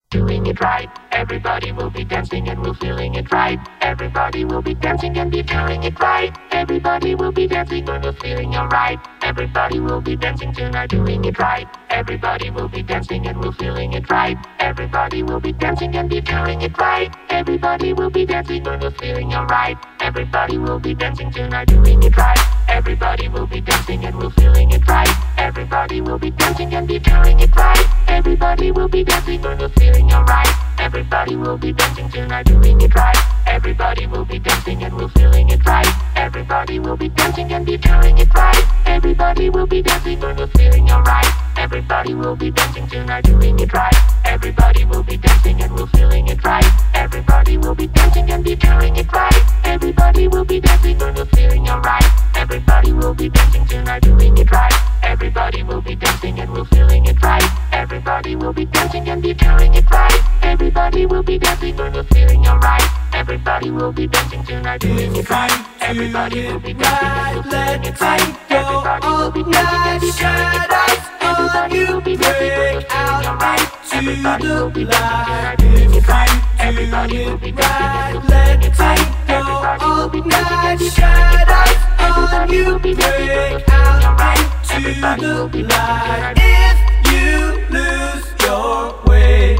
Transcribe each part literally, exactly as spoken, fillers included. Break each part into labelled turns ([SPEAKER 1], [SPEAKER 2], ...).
[SPEAKER 1] Doing it right, everybody will be dancing and we're feeling it right. Everybody will be dancing and be feeling it right. Everybody will be dancing and we're feeling alright. Everybody will be dancing tonight, doing it right. Everybody will be dancing and we're feeling it right. Everybody will be dancing and be feeling it right. Everybody will be dancing and we're feeling alright. Everybody will be dancing tonight, doing it right. Everybody will be dancing and we're feeling it right. Everybody will be dancing and be feeling it right. Everybody will be dancing and we're feeling alright. Everybody will be dancing tonight, doing it right. Everybody will be dancing and we're feeling it right. Everybody will be dancing and be feeling it right. Everybody will be dancing and we're feeling alright. Everybody will be dancing tonight, doing it right. Everybody will be dancing and we're feeling it right. Everybody will be dancing and be feeling it right. Everybody will be dancing and we're feeling alright. Everybody will be dancing tonight, doing it right. Everybody will be dancing and we're feeling it right. Everybody will be dancing and be feeling it right. Everybody will be dancing and we're feeling alright. Everybody will be dancing tonight, doing it right. Everybody will be dancing and we're feeling it right. Everybody will be dancing and be feeling it right. Everybody will be dancing and we're feeling alright. Everybody will be dancing tonight, doing it right. Everybody will be dancing and we're feeling it right. Everybody will be dancing and be feeling it right. Everybody will be dancing and we're feeling alright. Everybody will be dancing tonight.
[SPEAKER 2] If you lose your way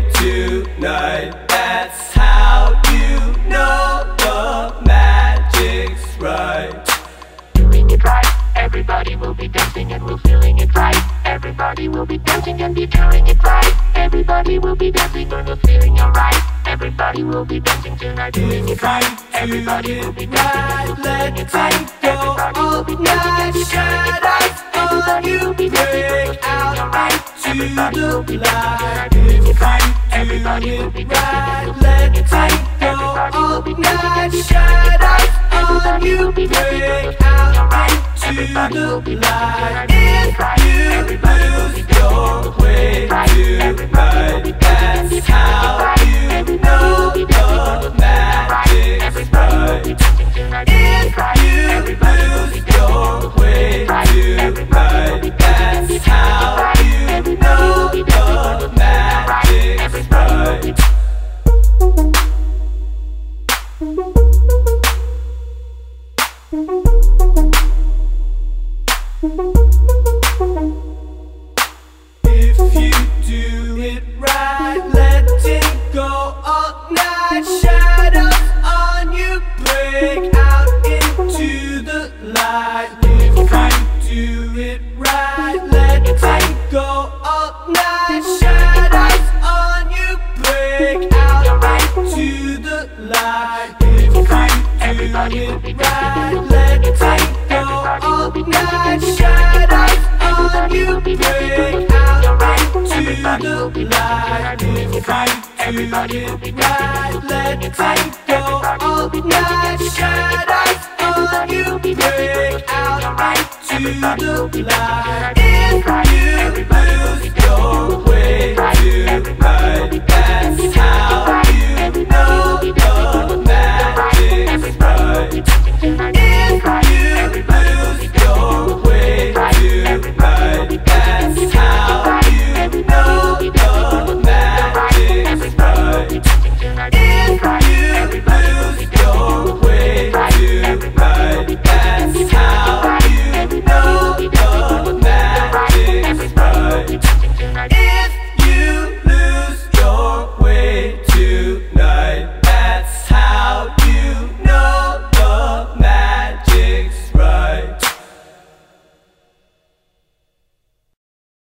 [SPEAKER 2] tonight, that's how you know the magic's right.
[SPEAKER 1] Doing it right. Everybody will be dancing and we're feeling it right. Everybody will be dancing and be feeling it right. Everybody will be dancing and we're feeling alright. Everybody will be dancing tonight, doing it right. Everybody will be dancing and we're feeling it right. Everybody will be dancing and be feeling it right. Everybody will be dancing and we're feeling alright. Everybody will be dancing tonight, doing it right. Everybody will be dancing and we're feeling it right. Everybody will be dancing and be feeling it right. Everybody will be dancing and we're feeling alright. Everybody will be dancing tonight, doing it right. Everybody will be dancing and we're feeling it right. Everybody will be dancing and be feeling it right. Everybody will be dancing and we're feeling alright. Everybody will be dancing tonight, doing it right. Everybody will be dancing and we're feeling it right. Everybody will be dancing and be feeling it right. Everybody will be dancing and we're feeling alright. Everybody will be
[SPEAKER 2] If you do it right, let it go all night. Shadows on you break out into the light. If you do it right, let it go all night. Shadows on you break out into the light. If you do it right, let it go all night. Shadows on you break out into the light. If you do it right, let it go all night. Shadows on you break out into the light. If you lose your way to